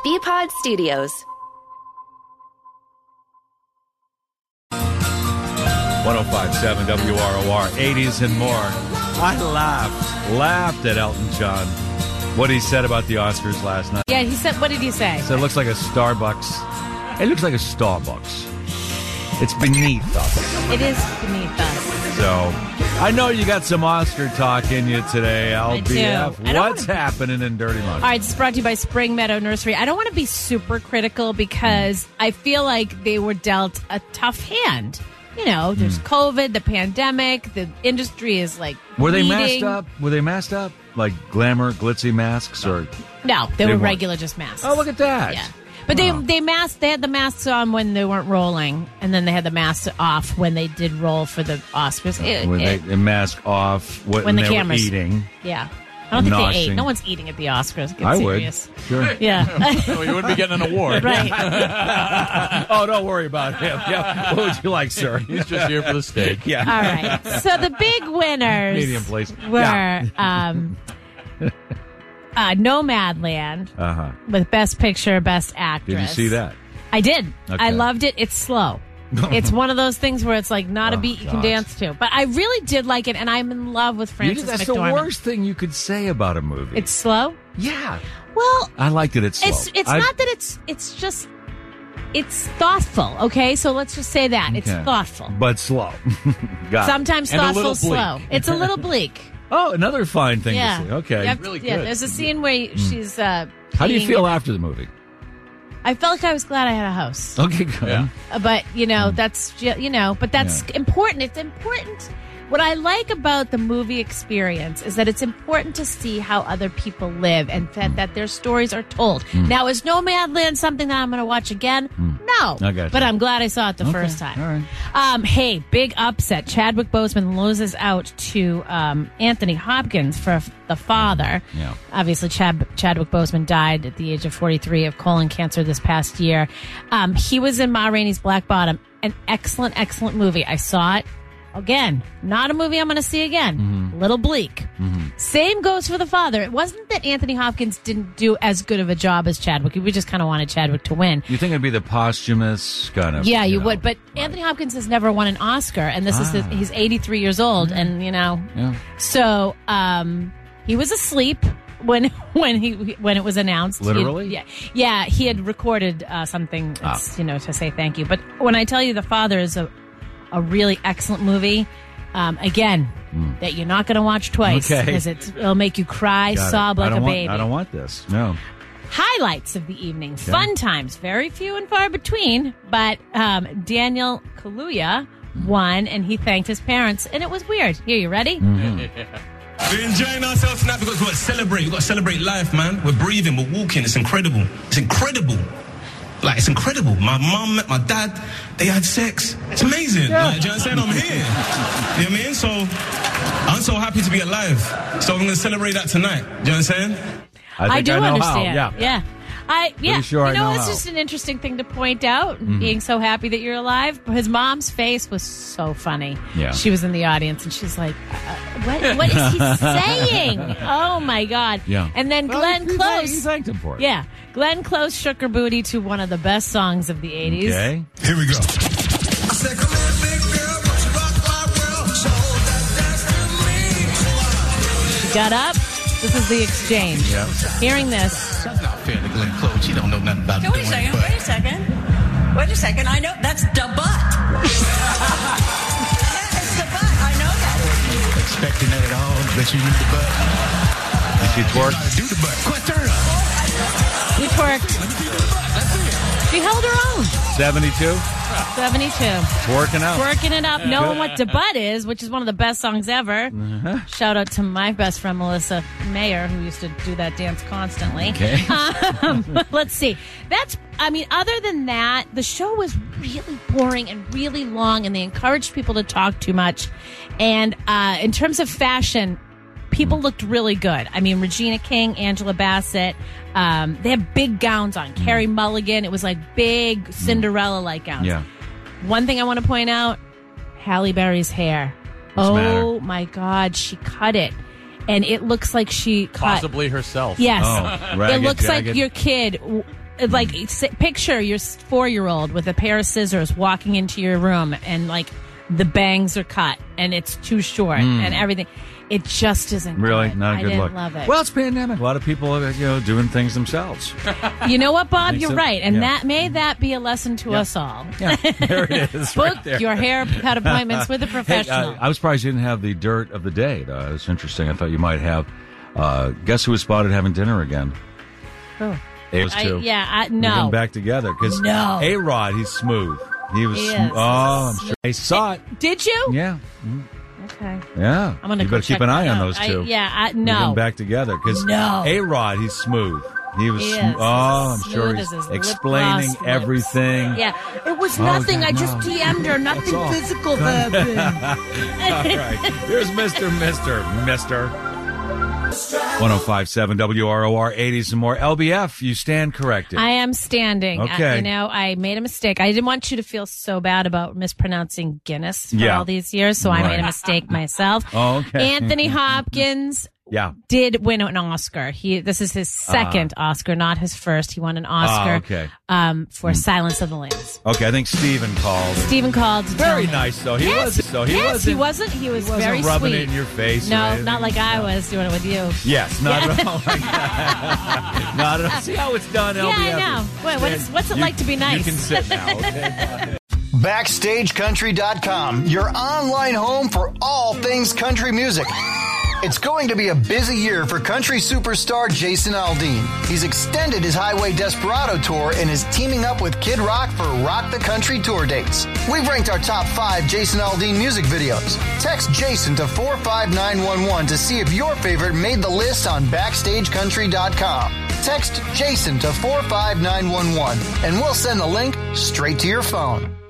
BPod Studios. 105.7 WROR, 80s and more. I laughed at Elton John. What he said about the Oscars last night. Yeah, he said, what did he say? So it looks like a Starbucks. It looks like a Starbucks. It's beneath us. It is beneath us. So, I know you got some Oscar talk in you today, LBF. I do. What's happening in Dirty Money? All right, this is brought to you by Spring Meadow Nursery. I don't want to be super critical because I feel like they were dealt a tough hand. You know, there's COVID, the pandemic, the industry is like Were they bleeding. masked up? Were they masked up? Like glamour, glitzy masks? Or No, they were weren't. regular just masks. Oh, look at that. Yeah. But they had the masks on when they weren't rolling, and then they had the masks off when they did roll for the Oscars. They mask off when the they cameras. were eating. Yeah. I don't think they Noshing. ate. No one's eating at the Oscars. Get I serious. would. Sure. Yeah. Oh, you wouldn't be getting an award. Right. Oh, don't worry about him. Yeah. What would you like, sir? He's just here for the steak. Yeah. All right. So the big winners Medium, please. were Nomadland with Best Picture, Best Actress. Did you see that? I did. Okay. I loved it. It's slow. It's one of those things where it's like not a beat you can gosh. dance to. But I really did like it, and I'm in love with Frances That's McDormand. the worst thing you could say about a movie. It's slow? Yeah. Well, I liked it. It's slow. it's not that it's just it's thoughtful, okay? So let's just say that. It's Okay. thoughtful. But slow. Got it. Sometimes And a thoughtful, little bleak. slow. It's a little bleak. Oh, another fine thing Yeah. to say. Okay. You have Really yeah, good. there's a scene where she's How do you peeing feel in- after the movie? I felt like I was glad I had a house. Okay, good. Yeah. But, that's important. It's important. What I like about the movie experience is that it's important to see how other people live and that their stories are told. Now, is Nomadland something that I'm going to watch again? No. I got you. But I'm glad I saw it the first time. All right. Hey, big upset. Chadwick Boseman loses out to Anthony Hopkins for The Father. Yeah. Obviously, Chadwick Boseman died at the age of 43 of colon cancer this past year. He was in Ma Rainey's Black Bottom, an excellent, excellent movie. I saw it. Again, not a movie I'm going to see again. Little bleak. Same goes for The Father. It wasn't that Anthony Hopkins didn't do as good of a job as Chadwick. We just kind of wanted Chadwick to win. You think it'd be the posthumous kind of? Yeah, you would. But Anthony Hopkins has never won an Oscar, and this is he's 83 years old, and Yeah. So he was asleep when it was announced. Literally? Yeah. He had recorded something, to say thank you. But when I tell you The Father is a really excellent movie, again, that you're not going to watch twice because it'll make you cry, sob like a baby. I don't want this. No. Highlights of the evening. Fun times. Very few and far between. But Daniel Kaluuya won, and he thanked his parents. And it was weird. Here, you ready? We're enjoying ourselves tonight because we've got to celebrate. We've got to celebrate life, man. We're breathing. We're walking. It's incredible. It's incredible. Like, it's incredible. My mum met my dad. They had sex. It's amazing. Yeah. Like, do you understand? I'm here. You know what I mean? So, I'm so happy to be alive. So, I'm going to celebrate that tonight. Do you understand? I think do I know understand. How. Yeah. Pretty sure I know it's how. just an interesting thing to point out. Being so happy that you're alive. His mom's face was so funny. Yeah. She was in the audience and she's like, "What is he saying? Oh my god!" Yeah. And then Glenn He Close. thanked him for it. Yeah, Glenn Close shook her booty to one of the best songs of the '80s. Okay. Here we go. I said, come here, big girl. Won't you rock my world? Show that dance to me. She got up. This is the exchange. Yeah. Hearing this, That's not fair to Glenn Close. She don't know nothing about Wait a second. Wait a second. I know that's the butt. Yeah, it's the butt. I know that. Expecting that at all. Bet you need the butt. And she twerked. Do the butt. Quit, turn up. she twerked. She held her own. 72. 72. Working out. Working it up, knowing what the butt is, which is one of the best songs ever. Shout out to my best friend Melissa Mayer, who used to do that dance constantly. Okay. Let's see. Other than that, the show was really boring and really long, and they encouraged people to talk too much. And in terms of fashion, people looked really good. I mean, Regina King, Angela Bassett, they had big gowns on. Carey Mulligan, it was like big Cinderella-like gowns. Yeah. One thing I want to point out, Halle Berry's hair. What's the matter? My God, she cut it. And it looks like she cut. Possibly herself. Yes. Oh, it ragged, looks like jagged. your kid like, picture your 4-year-old with a pair of scissors walking into your room and, like, the bangs are cut and it's too short and everything. It just isn't Really? good. Not a I good didn't look. love it. Well, it's pandemic. A lot of people are, doing things themselves. You know what, Bob? You're so. right. And Yeah. that be a lesson to us all. Yeah, there it is. Book right there. your haircut appointments with a professional. Hey, I was surprised you didn't have the dirt of the day, though. It was interesting. I thought you might have. Guess who was spotted having dinner again? Who? Those two. No. They're getting back together. Because No. A-Rod, he's smooth. He was He smooth. is. Oh, I'm sure. They saw it. Did you? Yeah. Okay. Yeah. I'm gonna you go better keep check an eye that on out. those two. No. They're getting back together. Because No. A-Rod, he's smooth. He was He smooth. is. Oh, I'm Smooth sure as he's his lip explaining gloss lips. everything. Yeah. It was nothing. God, I just no. DM'd her. Nothing all. physical happened. All right. Here's Mr. 1057 WROR 80s and more. LBF, you stand corrected. I am standing. Okay. I made a mistake. I didn't want you to feel so bad about mispronouncing Guinness for Yeah. all these years, so I Right. made a mistake myself. Oh, okay. Anthony Hopkins Yeah. did win an Oscar. This is his second Oscar, not his first. He won an Oscar okay. For Silence of the Lambs. Okay, I think Steven called. Stephen called. to tell Very me. nice, though. He Yes, wasn't. He yes, wasn't. he wasn't. He was wasn't very rubbing sweet. it in your face. or No, anything. not like I was doing it with you. Yes, not at all. Not at all. See how it's done, LBF. Yeah, I know. Wait, what's it like to be nice? You can sit now. Okay? BackstageCountry.com, your online home for all things country music. It's going to be a busy year for country superstar Jason Aldean. He's extended his Highway Desperado tour and is teaming up with Kid Rock for Rock the Country tour dates. We've ranked our top 5 Jason Aldean music videos. Text Jason to 45911 to see if your favorite made the list on BackstageCountry.com. Text Jason to 45911 and we'll send the link straight to your phone.